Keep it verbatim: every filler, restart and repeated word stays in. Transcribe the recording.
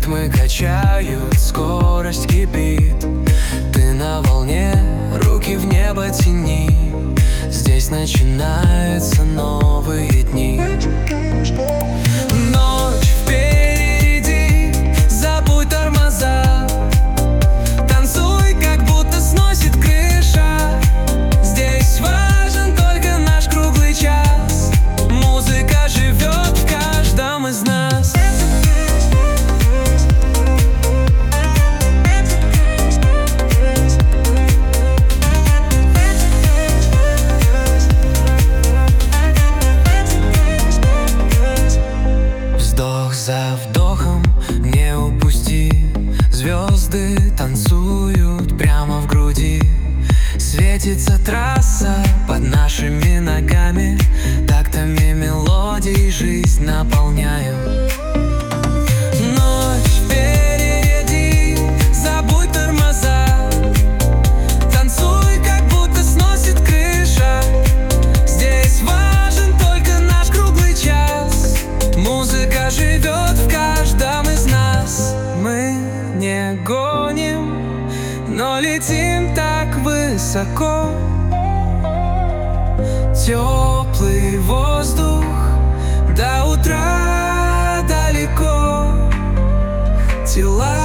Ритмы качают, скорость кипит. Ты на волне, руки в небо тяни. Здесь начинаются новые дни. Ночь впереди, забудь тормоза. Танцуй, как будто сносит крыша. Здесь важен только наш круглый час. Музыка живет в каждом из нас. За вдохом не упусти. Звезды танцуют прямо в груди. Светится трасса под нашими ногами. Тактами мелодий жизнь наполняем. Ночь впереди, забудь тормоза. Танцуй, как будто сносит крыша. Здесь важен только наш круглый час. Музыка живет в каждом из нас. Мы не гоним, но летим так высоко. Теплый воздух до утра далеко. Тела